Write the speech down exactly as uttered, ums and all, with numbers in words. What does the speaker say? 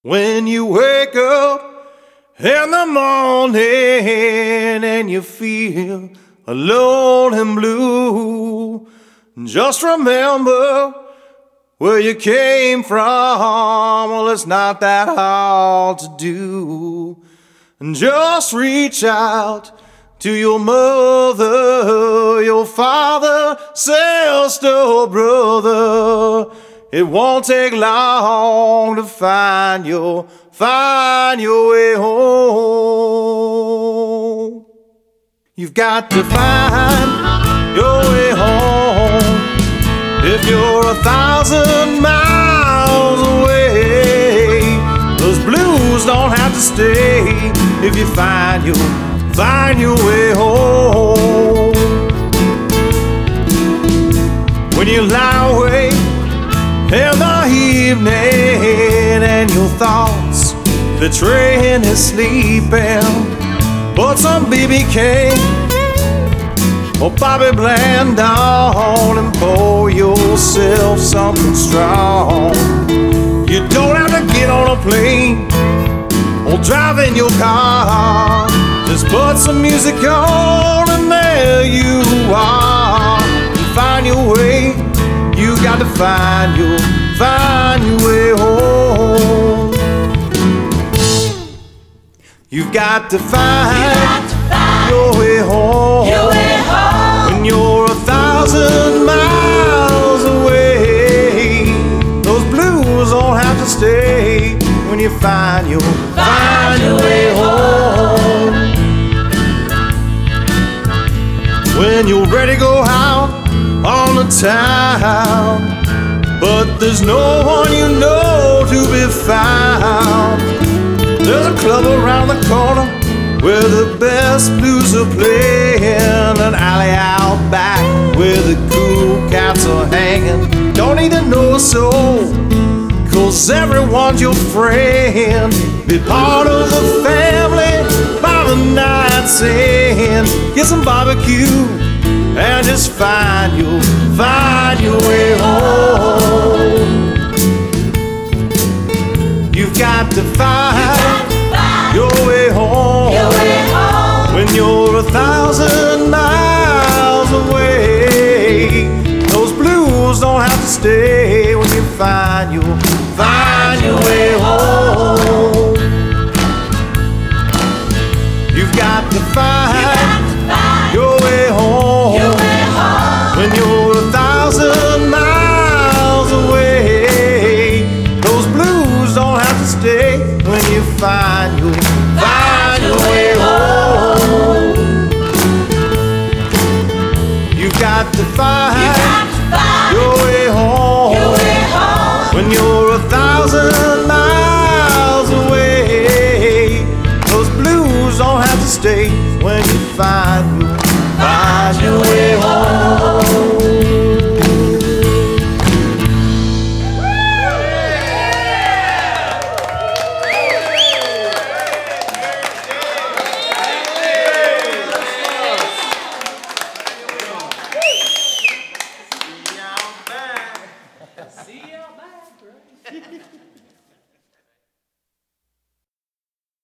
When you wake up in the morning and you feel alone and blue, just remember where you came from. Well, it's not that hard to do. And just reach out to your mother, your father, sister, brother. It won't take long to find your, find your way home. You've got to find your way home. If you're a thousand miles away, those blues don't have to stay. If you find your, find your way home. When you lie awake in the evening and your thoughts betraying his sleeping, but some B B King or Bobby Bland on and pour yourself something strong. You don't have to get on a plane or drive in your car. Just put some music on and there you are. And find your way. You got to find your, find your way home. You've got to find, you got to find your way home. Your way home. When you're a thousand miles away, those blues don't have to stay. When you find your, find, find your way home. When you're ready to go out on the town, but there's no one you know to be found. There's a club around the corner where the best blues are playing, an alley out back where the cool cats are hanging. Don't need to know a soul, cause everyone's your friend. Be part of the family by the night's end. Get some barbecue and just find your, find your way home. You've got to find, you got to find your way home. Your way home. When you're a thousand miles away, those blues don't have to stay. When you find your, find your way home. You've got to find, you got to find your way home. Your way home. When you're a thousand miles away, those blues don't have to stay. When you find your, find your way home. You've got to find, you got